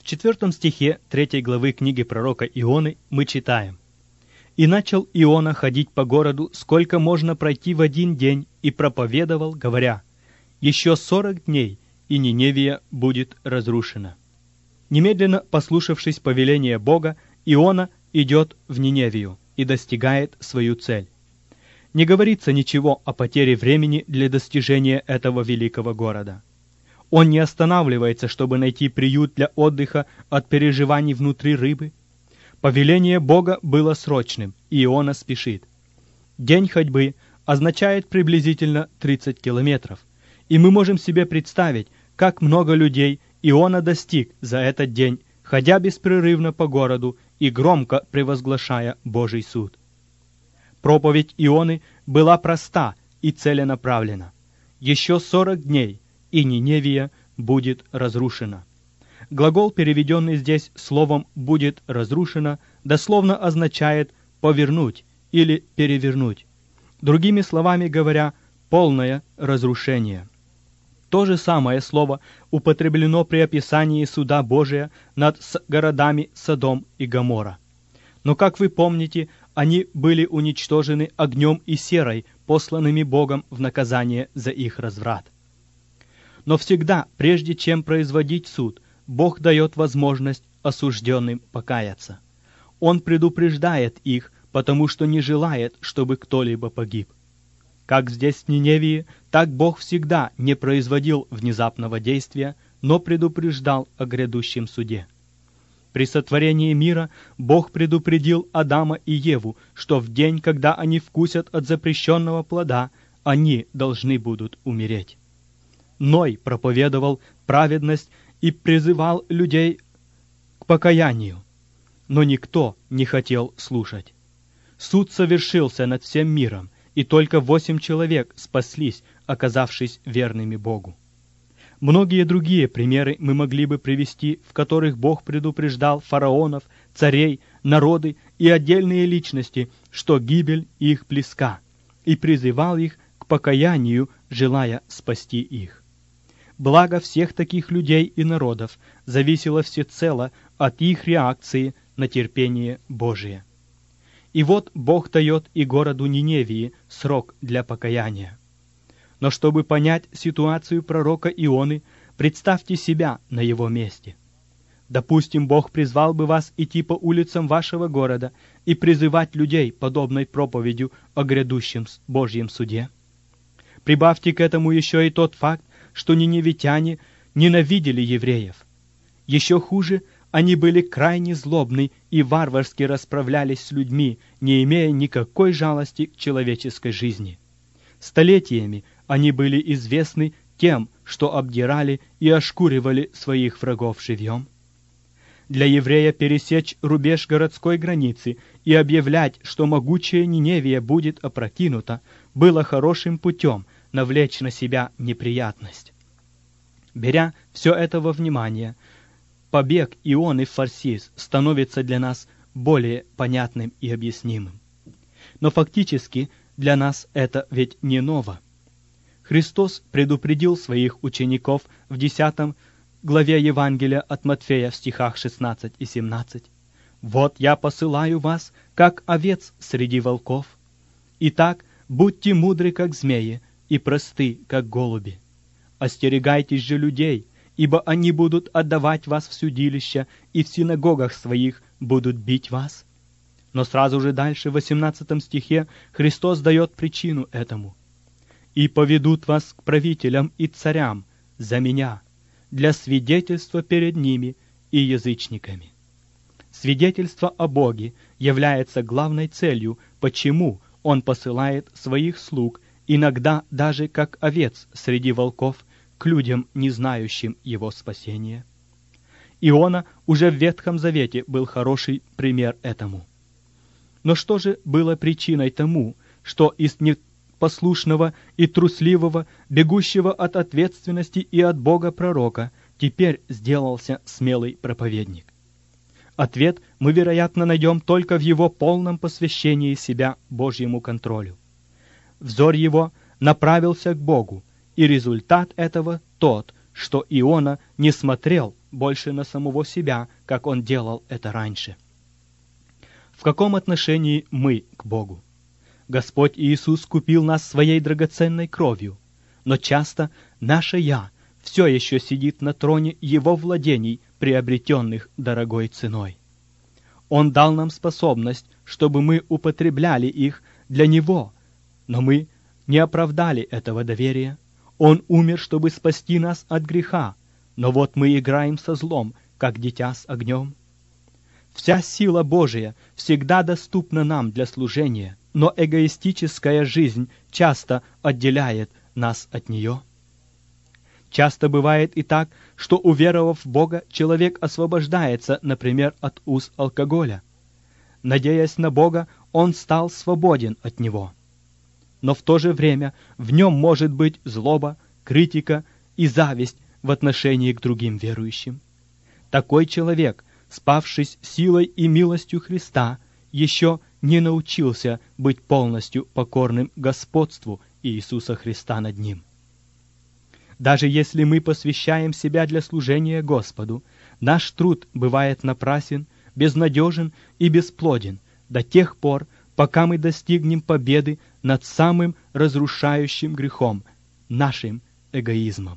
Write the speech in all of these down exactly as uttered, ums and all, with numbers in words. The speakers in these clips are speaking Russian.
В четвертом стихе третьей главы книги пророка Ионы мы читаем: «И начал Иона ходить по городу, сколько можно пройти в один день, и проповедовал, говоря: еще сорок дней, и Ниневия будет разрушена». Немедленно послушавшись повеления Бога, Иона идет в Ниневию и достигает свою цель. Не говорится ничего о потере времени для достижения этого великого города. Он не останавливается, чтобы найти приют для отдыха от переживаний внутри рыбы. Повеление Бога было срочным, и Иона спешит. День ходьбы означает приблизительно тридцать километров, и мы можем себе представить, как много людей Иона достиг за этот день, ходя беспрерывно по городу и громко превозглашая Божий суд. Проповедь Ионы была проста и целенаправлена. Еще сорок дней, и Ниневия будет разрушена. Глагол, переведенный здесь словом «будет разрушена», дословно означает «повернуть» или «перевернуть». Другими словами говоря, полное разрушение. То же самое слово употреблено при описании суда Божия над городами Содом и Гоморра. Но, как вы помните, они были уничтожены огнем и серой, посланными Богом в наказание за их разврат. Но всегда, прежде чем производить суд, Бог дает возможность осужденным покаяться. Он предупреждает их, потому что не желает, чтобы кто-либо погиб. Как здесь в Ниневии, так Бог всегда не производил внезапного действия, но предупреждал о грядущем суде. При сотворении мира Бог предупредил Адама и Еву, что в день, когда они вкусят от запрещенного плода, они должны будут умереть. Ной проповедовал праведность и призывал людей к покаянию, но никто не хотел слушать. Суд совершился над всем миром, и только восемь человек спаслись, оказавшись верными Богу. Многие другие примеры мы могли бы привести, в которых Бог предупреждал фараонов, царей, народы и отдельные личности, что гибель их близка, и призывал их к покаянию, желая спасти их. Благо всех таких людей и народов зависело всецело от их реакции на терпение Божие. И вот Бог дает и городу Ниневии срок для покаяния. Но чтобы понять ситуацию пророка Ионы, представьте себя на его месте. Допустим, Бог призвал бы вас идти по улицам вашего города и призывать людей подобной проповедью о грядущем Божьем суде. Прибавьте к этому еще и тот факт, что ниневитяне ненавидели евреев. Еще хуже, они были крайне злобны и варварски расправлялись с людьми, не имея никакой жалости к человеческой жизни. Столетиями они были известны тем, что обдирали и ошкуривали своих врагов живьем. Для еврея пересечь рубеж городской границы и объявлять, что могучая Ниневия будет опрокинута, было хорошим путем навлечь на себя неприятность. Беря все это во внимание, побег Ионы в Фарсис становится для нас более понятным и объяснимым. Но фактически для нас это ведь не ново. Христос предупредил своих учеников в десятой главе Евангелия от Матфея в стихах шестнадцать и семнадцать. «Вот я посылаю вас, как овец среди волков. Итак, будьте мудры, как змеи, и просты, как голуби. Остерегайтесь же людей, ибо они будут отдавать вас в судилища, и в синагогах своих будут бить вас». Но сразу же дальше, в восемнадцатом стихе, Христос дает причину этому. «И поведут вас к правителям и царям за меня, для свидетельства перед ними и язычниками». Свидетельство о Боге является главной целью, почему Он посылает своих слуг, иногда даже как овец среди волков, к людям, не знающим Его спасения. Иона уже в Ветхом Завете был хороший пример этому. Но что же было причиной тому, что из непослушного и трусливого, бегущего от ответственности и от Бога пророка, теперь сделался смелый проповедник? Ответ мы, вероятно, найдем только в его полном посвящении себя Божьему контролю. Взор его направился к Богу, и результат этого тот, что Иона не смотрел больше на самого себя, как он делал это раньше. В каком отношении мы к Богу? Господь Иисус купил нас своей драгоценной кровью, но часто наше «я» все еще сидит на троне Его владений, приобретенных дорогой ценой. Он дал нам способность, чтобы мы употребляли их для Него, но мы не оправдали этого доверия. Он умер, чтобы спасти нас от греха, но вот мы играем со злом, как дитя с огнем. Вся сила Божия всегда доступна нам для служения, но эгоистическая жизнь часто отделяет нас от нее. Часто бывает и так, что, уверовав в Бога, человек освобождается, например, от уз алкоголя. Надеясь на Бога, он стал свободен от него. Но в то же время в нем может быть злоба, критика и зависть в отношении к другим верующим. Такой человек, спавшись силой и милостью Христа, еще не научился быть полностью покорным господству Иисуса Христа над ним. Даже если мы посвящаем себя для служения Господу, наш труд бывает напрасен, безнадежен и бесплоден до тех пор, пока мы достигнем победы над самым разрушающим грехом – нашим эгоизмом.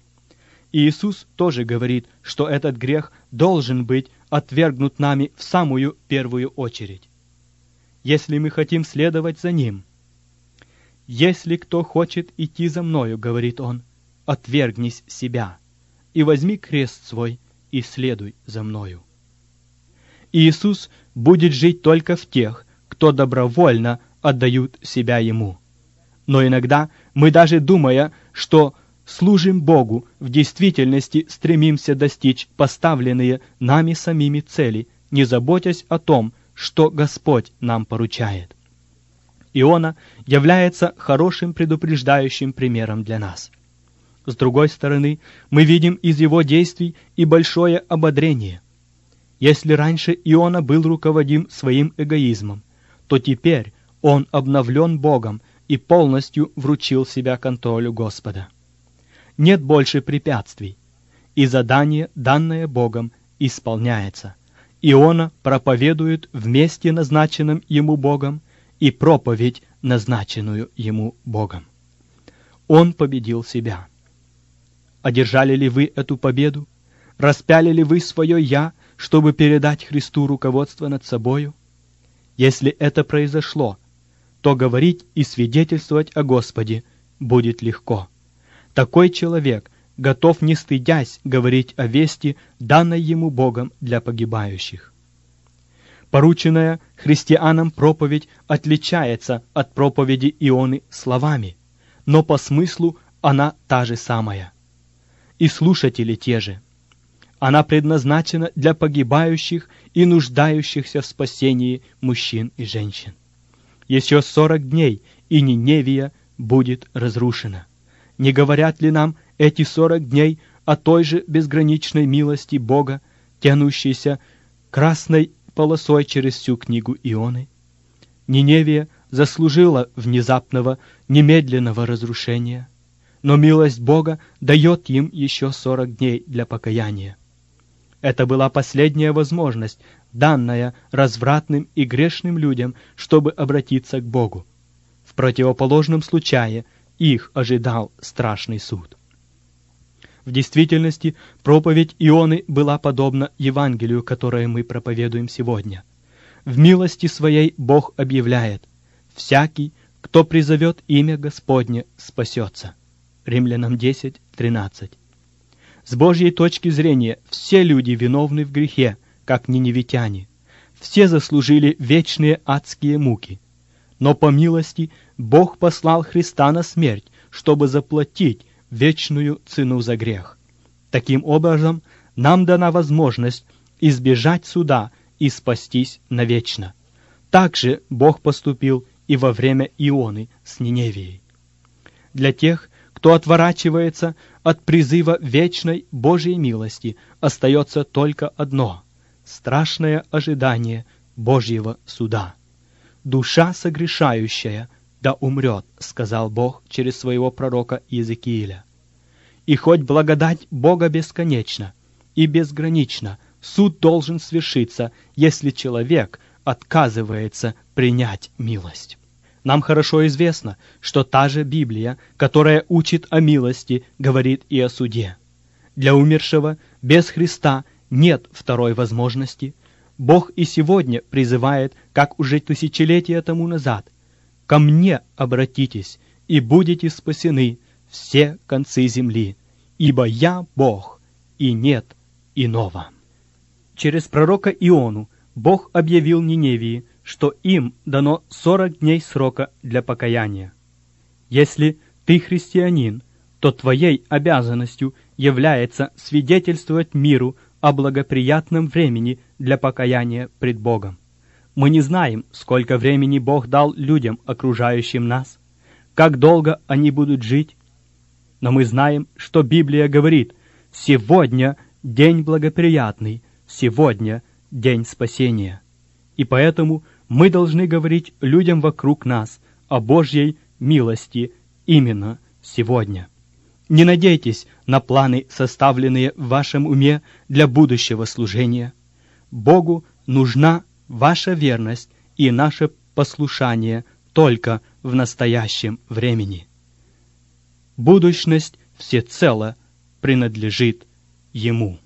Иисус тоже говорит, что этот грех должен быть отвергнут нами в самую первую очередь. Если мы хотим следовать за Ним. «Если кто хочет идти за Мною, — говорит Он, — отвергнись себя, и возьми крест свой, и следуй за Мною». Иисус будет жить только в тех, кто добровольно отдают себя Ему. Но иногда мы, даже думая, что служим Богу, в действительности стремимся достичь поставленные нами самими цели, не заботясь о том, что Господь нам поручает. Иона является хорошим предупреждающим примером для нас. С другой стороны, мы видим из его действий и большое ободрение. Если раньше Иона был руководим своим эгоизмом, то теперь он обновлен Богом и полностью вручил себя контролю Господа. Нет больше препятствий, и задание, данное Богом, исполняется. Иона проповедует в месте, назначенном ему Богом, и проповедь, назначенную ему Богом. Он победил себя. Одержали ли вы эту победу? Распяли ли вы свое «я», чтобы передать Христу руководство над собою? Если это произошло, то говорить и свидетельствовать о Господе будет легко. Такой человек готов, не стыдясь, говорить о вести, данной ему Богом для погибающих. Порученная христианам проповедь отличается от проповеди Ионы словами, но по смыслу она та же самая. И слушатели те же. Она предназначена для погибающих и нуждающихся в спасении мужчин и женщин. Еще сорок дней, и Ниневия будет разрушена. Не говорят ли нам эти сорок дней о той же безграничной милости Бога, тянущейся красной полосой через всю книгу Ионы? Ниневия заслужила внезапного, немедленного разрушения, но милость Бога дает им еще сорок дней для покаяния. Это была последняя возможность, данная развратным и грешным людям, чтобы обратиться к Богу. В противоположном случае их ожидал страшный суд. В действительности, проповедь Ионы была подобна Евангелию, которое мы проповедуем сегодня. В милости своей Бог объявляет: «Всякий, кто призовет имя Господне, спасется». Римлянам десять тринадцать. С Божьей точки зрения, все люди виновны в грехе, как ниневитяне. Все заслужили вечные адские муки. Но по милости Бог послал Христа на смерть, чтобы заплатить вечную цену за грех. Таким образом, нам дана возможность избежать суда и спастись навечно. Так же Бог поступил и во время Ионы с Ниневией. Для тех, кто отворачивается от призыва вечной Божьей милости, остается только одно — страшное ожидание Божьего суда. «Душа согрешающая да умрет», — сказал Бог через своего пророка Иезекииля. И хоть благодать Бога бесконечна, и безгранично. Суд должен свершиться, если человек отказывается принять милость. Нам хорошо известно, что та же Библия, которая учит о милости, говорит и о суде. Для умершего без Христа нет второй возможности. Бог и сегодня призывает, как уже тысячелетия тому назад: «Ко мне обратитесь, и будете спасены все концы земли, ибо я Бог, и нет иного». Через пророка Иону Бог объявил Ниневии, что им дано сорок дней срока для покаяния. Если ты христианин, то твоей обязанностью является свидетельствовать миру о благоприятном времени для покаяния пред Богом. Мы не знаем, сколько времени Бог дал людям, окружающим нас, как долго они будут жить, но мы знаем, что Библия говорит: «Сегодня день благоприятный, сегодня день спасения». И поэтому мы должны говорить людям вокруг нас о Божьей милости именно сегодня. Не надейтесь на планы, составленные в вашем уме для будущего служения. Богу нужна ваша верность и наше послушание только в настоящем времени. Будущность всецело принадлежит Ему.